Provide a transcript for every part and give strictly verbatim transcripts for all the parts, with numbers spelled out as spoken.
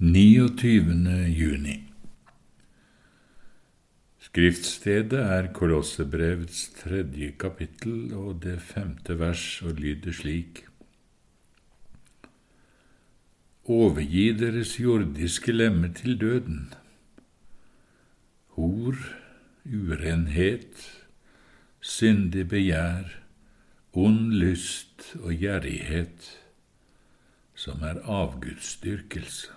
niogtyvende juni. Skriftstedet er Kolossebrevets tredje kapittel og det femte vers og lyder slik: Overgi deres jordiske lemmer til døden, hor, urenhet, syndig begjær, ond lyst og gjerrighet, som er avgudsdyrkelse.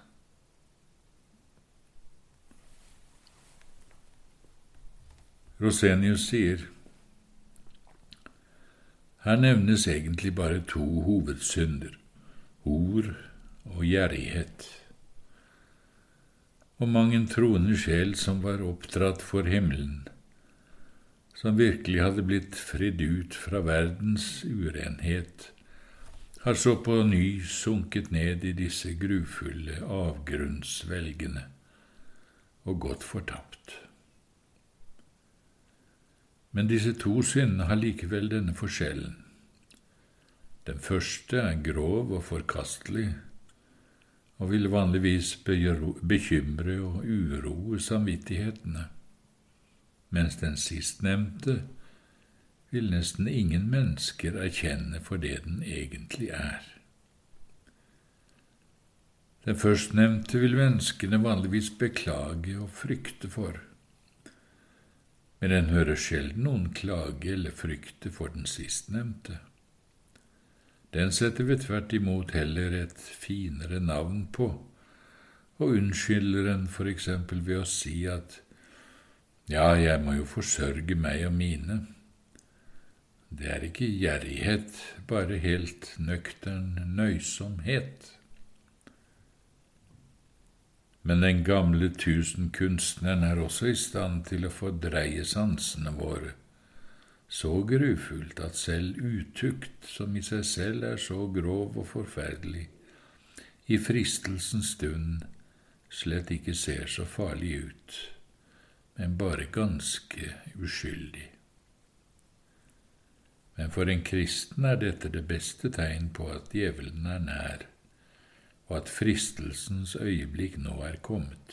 Rosenius sier, her nevnes egentlig bare to hovedsynder, hor og gjerrighet. Og mang en troende sjel som var oppdratt for himmelen, som virkelig hadde blitt fridd ut fra verdens urenhet, har så på ny sunket ned i disse grufulle avgrunnsvelgene og gått fortapt. Men disse to syndene har likevel denne forskjellen. Den første er grov og forkastelig, og vil vanligvis bekymre og uroe samvittighetene, mens den sistnevnte vil nesten ingen mennesker erkjenne for det den egentlig er. Den førstnevnte vil menneskene vanligvis beklage og frykte for, men en hører sjelden noen klage eller frykte for den sistnevnte. Den setter vi tvert imot heller et finere navn på, og unnskylder en for eksempel ved å si at ja, jeg må jo forsørge meg og mine. Det er ikke gjerrighet, bare helt nøktern nøysomhet. Men den gamle tusenkunstneren er også i stand til å fordreie sansene våre, så grufullt at selv utukt, som i seg selv er så grov og forferdelig, i fristelsens stund slett ikke ser så farlig ut, men bare ganske uskyldig. Men for en kristen er dette det beste tegn på at djevelen er nær, og at fristelsens øyeblikk nå er kommet.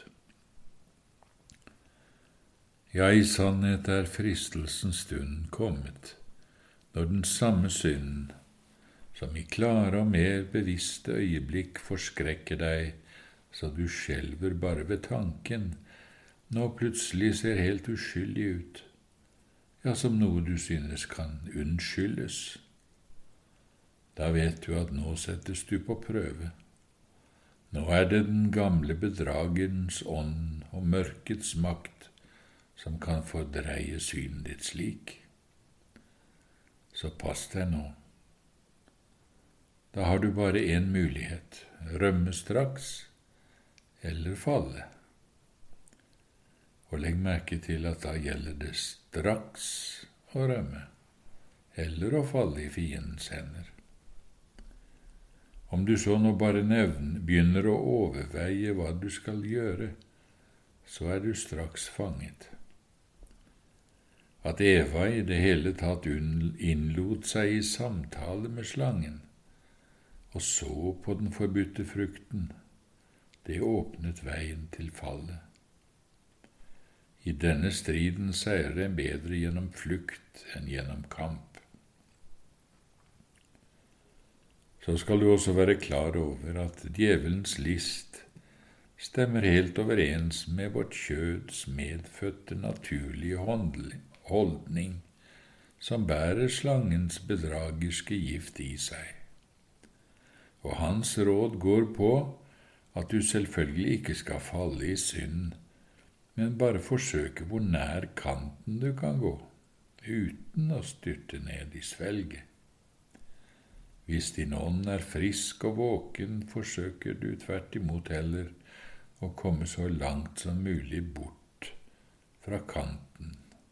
Ja, i sannhet er fristelsens stund kommet, når den samme synden, som i klare og mer bevisste øyeblikk forskrekker deg, så du skjelver bare ved tanken, nå plutselig ser helt uskyldig ut, ja, som noe du synes kan unnskyldes. Da vet du at nå settes du på prøve. Nå er det den gamle bedragerens ånd og mørkets makt som kan fordreie synet ditt slik. Så pass deg nå. Da har du bare en mulighet, rømme straks eller falle. Og legg merke til at da gjelder det straks å rømme, eller å falle i fiendens hender. Om du så nå bare nevner, begynner å overveie hva du skal gjøre, så er du straks fanget. At Eva i det hele tatt innlot seg i samtale med slangen, og så på den forbudte frukten, det åpnet veien til fallet. I denne striden seirer en bedre gjennom flukt enn gjennom kamp. Så skal du også være klar over at djevelens list stemmer helt overens med vårt kjøds medfødte naturlige holdning, som bærer slangens bedragerske gift i seg. Og hans råd går på at du selvfølgelig ikke skal falle i synd, men bare forsøke hvor nær kanten du kan gå, uten å styrte ned i svelget. Hvis din ånd er frisk og våken, forsøker du tvert imot heller å komme så langt som mulig bort fra kanten.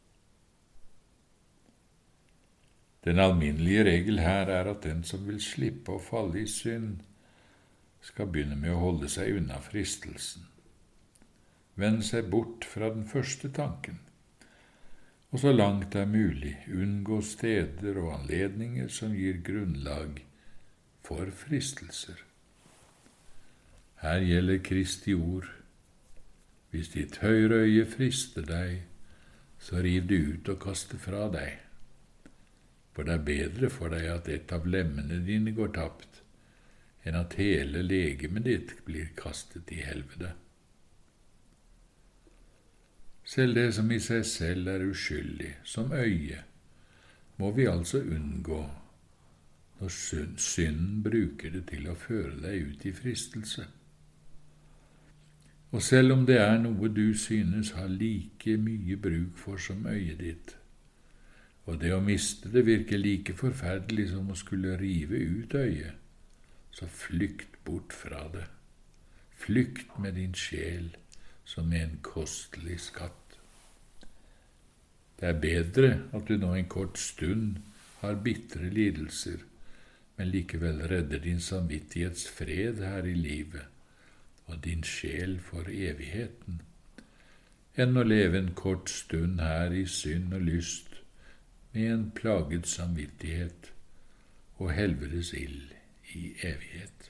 Den alminnelige regel her er at den som vil slippe å falle i synd, skal begynne med å holde seg unna fristelsen. Vende seg bort fra den første tanken, og så langt det er mulig unngå steder og anledninger som gir grunnlag for fristelser. Her gjelder Kristi ord. Hvis ditt høyre øye frister deg, så riv det ut og kast det fra deg. For det er bedre for deg at et av lemmene dine går tapt, enn at hele legemet ditt blir kastet i helvete. Selv det som i seg selv er uskyldig, som øye, må vi altså unngå når synden bruker det til å føre deg ut i fristelse. Og selv om det er noe du synes har like mye bruk for som øyet ditt, og det å miste det virker like forferdelig som å skulle rive ut øyet, så flykt bort fra det. Flykt med din sjel som med en kostelig skatt. Det er bedre at du nå en kort stund har bitre lidelser, men likevel redder din samvittighets fred her i livet, og din sjel for evigheten, enn å leve en kort stund her i synd og lyst med en plaget samvittighet og helvedes ild i evighet.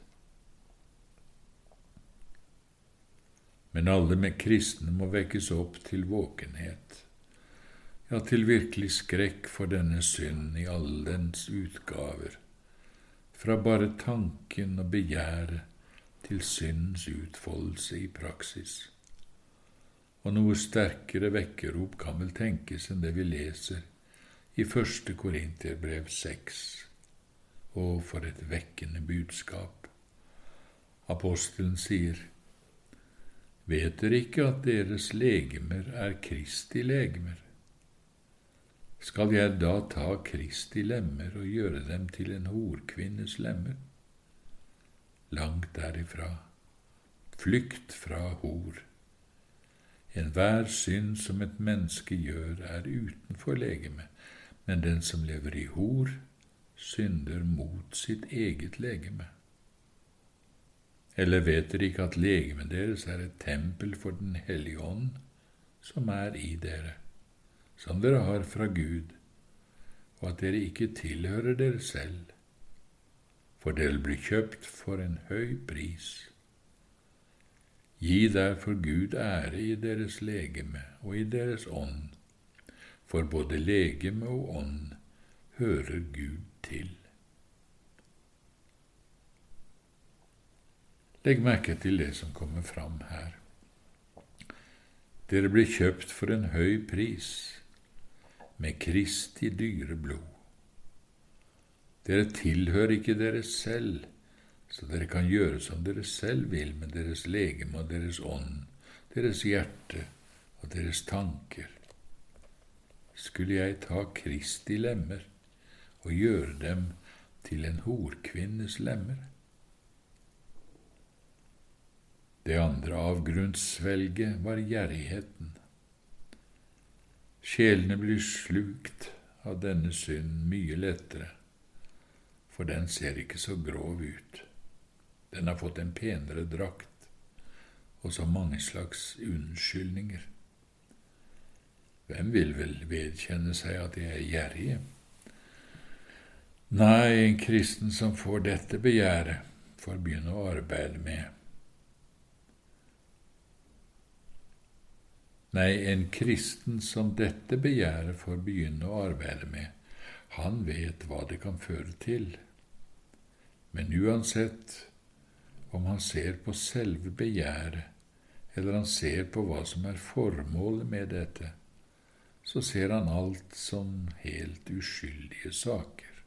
Men alle med kristne må vekkes opp til våkenhet, ja, til virkelig skrekk for denne synd i alle dens utgaver, fra bare tanken og begjæret til syndens utfoldelse i praksis. Og noe sterkere vekkerrop kan vel tenkes enn det vi leser i første Korinterbrev seks. Og for et vekkende budskap. Apostelen sier, «Vet dere ikke at deres legemer er Kristi legemer? Skal jeg da ta Kristi lemmer og gjøre dem til en horkvinnes lemmer? Langt derifra, flykt fra hor. Enhver synd som et menneske gjør, er utenfor legeme, men den som lever i hor, synder mot sitt eget legeme. Eller vet dere ikke at legemet deres er et tempel for den hellige ånd, som er i dere, som dere har fra Gud, og at dere ikke tilhører dere selv, for dere blir kjøpt for en høy pris. Gi derfor Gud ære i deres legeme og i deres ånd, for både legeme og ånd hører Gud til. Legg merke til det som kommer fram her. Dere blir kjøpt for en høy pris, med Kristi dyre blod. Dere tilhører ikke dere selv, så dere kan gjøre som dere selv vil med deres legeme og deres ånd, deres hjerte og deres tanker. Skulle jeg ta Kristi lemmer og gjøre dem til en horkvinnes lemmer? Det andre avgrunnssvelget var gjerrigheten. Sjelene blir slukt av denne synd mye lettere, for den ser ikke så grov ut. Den har fått en penere drakt, og så mange slags unnskyldninger. Hvem vil vel vedkjenne seg at de er gjerrige? Nei, en kristen som får dette begjæret, får begynne å arbeide med. Nei, en kristen som dette begjæret får begynne å arbeide med, han vet hva det kan føre til. Men uansett om han ser på selve begjæret, eller han ser på hva som er formålet med dette, så ser han alt som helt uskyldige saker.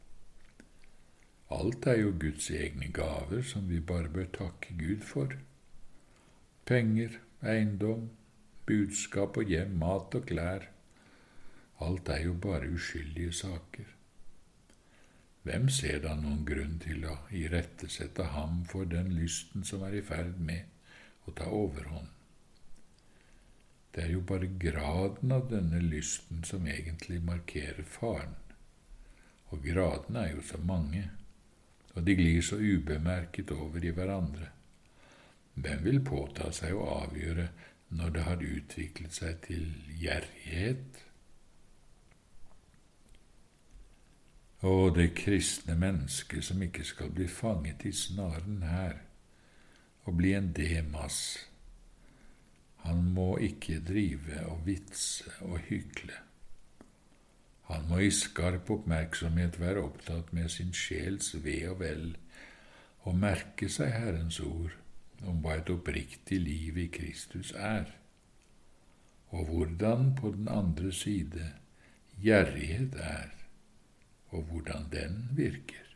Alt er jo Guds egne gaver som vi bare bør takke Gud for. Penger, eiendom, budskap og hjem, mat og klær. Alt er jo bare uskyldige saker. Hvem ser da noen grunn til å irettesette ham for den lysten som er i ferd med å ta overhånd? Det er jo bare graden av denne lysten som egentlig markerer faren. Og gradene er jo så mange, og de glir så ubemerket over i hverandre. Hvem vil påta seg å avgjøre når det har utviklet seg til gjerrighet? Og det kristne mennesket som ikke skal bli fanget i snaren her, og bli en Demas. Han må ikke drive og vitse og hykle. Han må i skarp oppmerksomhet være opptatt med sin sjels ve og vel, og merke seg Herrens ord om hva et oppriktig liv i Kristus er, og hvordan på den andre side gjerrighet er, og hvordan den virker.